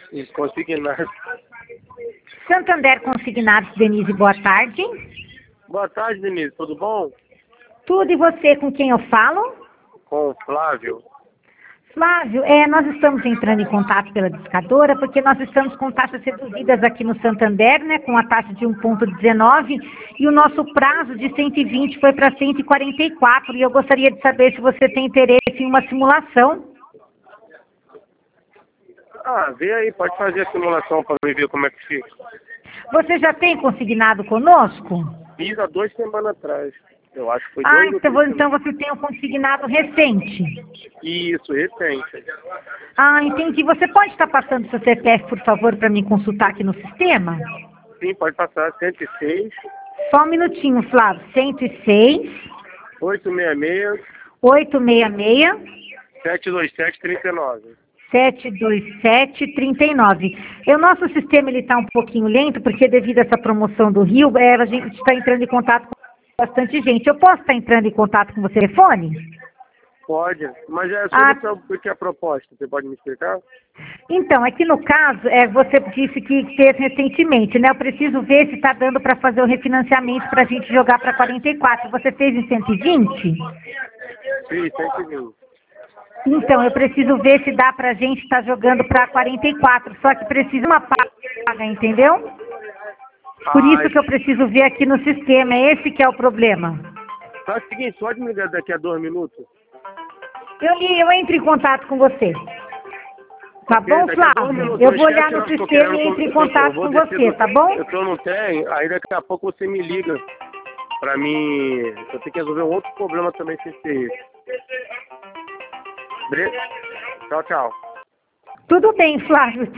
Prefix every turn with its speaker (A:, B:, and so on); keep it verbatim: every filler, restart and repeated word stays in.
A: Isso, consignado.
B: Santander Consignados, Denise, boa tarde.
A: Boa tarde, Denise. Tudo bom?
B: Tudo, e você, com quem eu falo?
A: Com o Flávio.
B: Flávio, é, nós estamos entrando em contato pela discadora porque nós estamos com taxas reduzidas aqui no Santander, né, com a taxa de um vírgula dezenove, e o nosso prazo de cento e vinte foi para cento e quarenta e quatro, e eu gostaria de saber se você tem interesse em uma simulação.
A: Ah, vê aí, pode fazer a simulação para ver como é que fica.
B: Você já tem consignado conosco?
A: Fiz há duas semanas atrás. Eu acho que foi
B: Ah,
A: dois ou
B: então,
A: três
B: então
A: semanas.
B: você tem um consignado recente.
A: Isso, recente.
B: Ah, entendi. Você pode estar passando seu C P F, por favor, para me consultar aqui no sistema?
A: Sim, pode passar. cento e seis,
B: Só um minutinho, Flávio. cento e seis,
A: oitocentos e sessenta e seis,
B: oitocentos e sessenta e seis,
A: setecentos e vinte e sete, trinta e nove.
B: sete dois sete, trinta e nove. E o nosso sistema está um pouquinho lento, porque devido a essa promoção do Rio, é, a gente está entrando em contato com bastante gente. Eu posso estar entrando em contato com você por telefone?
A: Pode, mas é
B: Ah,
A: sobre o que é a proposta. Você pode me explicar?
B: então, aqui no caso, é, você disse que fez recentemente, né? Eu preciso ver se está dando para fazer o refinanciamento para a gente jogar para quarenta e quatro. Você fez em cento e vinte?
A: Sim, cento e vinte.
B: Então, eu preciso ver se dá para a gente estar jogando para quarenta e quatro, só que precisa uma paga, entendeu? Por
A: Ah,
B: isso que eu preciso ver aqui no sistema, é esse que é o problema.
A: faz o seguinte, pode me ligar daqui a dois minutos?
B: Eu, eu entro em contato com você. Tá
A: Porque
B: bom,
A: daqui a dois
B: Flávio?
A: minutos,
B: Eu
A: não
B: vou olhar
A: esquece
B: no
A: não, que eu tô
B: sistema
A: querendo
B: e entro em
A: eu tô- eu
B: contato
A: vou
B: com
A: descer
B: você,
A: do-
B: tá bom?
A: Eu tô no trem, aí daqui a pouco você me liga pra mim. Eu tenho que resolver um outro problema também sem ser esse. Bre- Tchau, tchau.
B: Tudo bem, Flávio.